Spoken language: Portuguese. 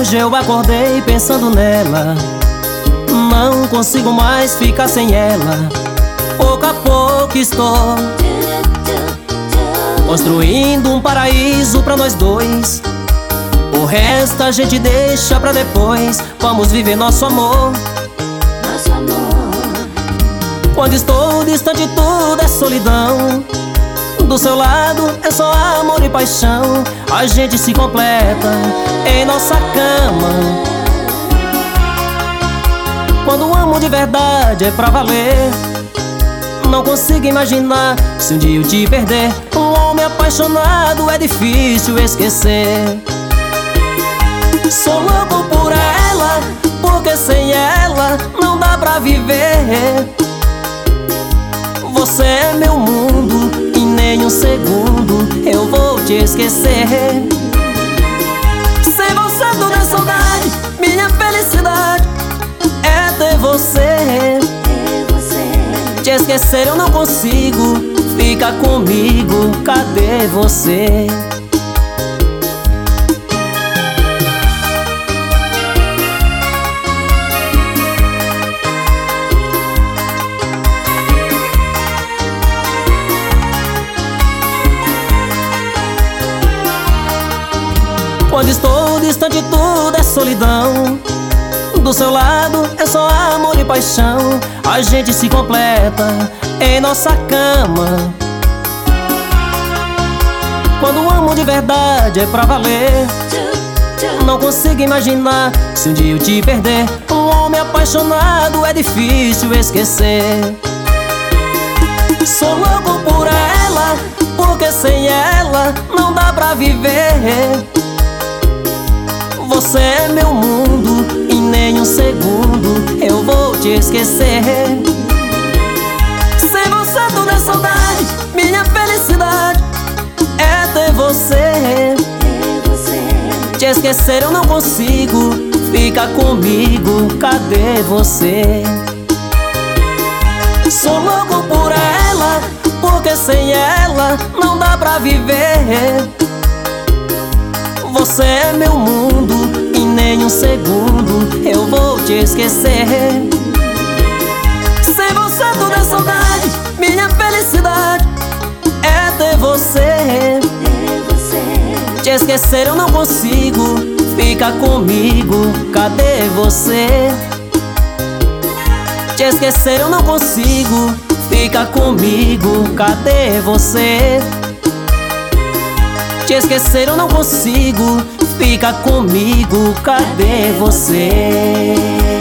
Hoje eu acordei pensando nela, não consigo mais ficar sem ela. Pouco a pouco estou construindo um paraíso pra nós dois. O resto a gente deixa pra depois. Vamos viver nosso amor. Quando estou distante tudo é solidão. Do seu lado é só amor e paixão. A gente se completa em nossa cama. Quando amo de verdade é pra valer. Não consigo imaginar se um dia eu te perder. Um homem apaixonado é difícil esquecer. Sou louco por ela, porque sem ela não dá pra viver. Você é meu mundo, em nenhum segundo eu vou te esquecer. Sem você tudo é saudade, minha felicidade é ter você. Te esquecer eu não consigo, fica comigo, cadê você? Quando estou distante tudo é solidão. Do seu lado é só amor e paixão. A gente se completa em nossa cama. Quando amo de verdade é pra valer. Não consigo imaginar se um dia eu te perder. Um homem apaixonado é difícil esquecer. Sou louco por ela, porque sem ela não dá pra viver. Você é meu mundo, em nenhum segundo eu vou te esquecer. Sem você tudo é saudade, minha felicidade é ter você. Te esquecer eu não consigo, fica comigo, cadê você? Sou louco por ela, porque sem ela não dá pra viver. Você é meu mundo, em nenhum segundo eu vou te esquecer. Sem você tudo é saudade, minha felicidade é ter você. Te esquecer eu não consigo, fica comigo, cadê você? Te esquecer eu não consigo, fica comigo, cadê você? Te esquecer eu não consigo, fica comigo, cadê você?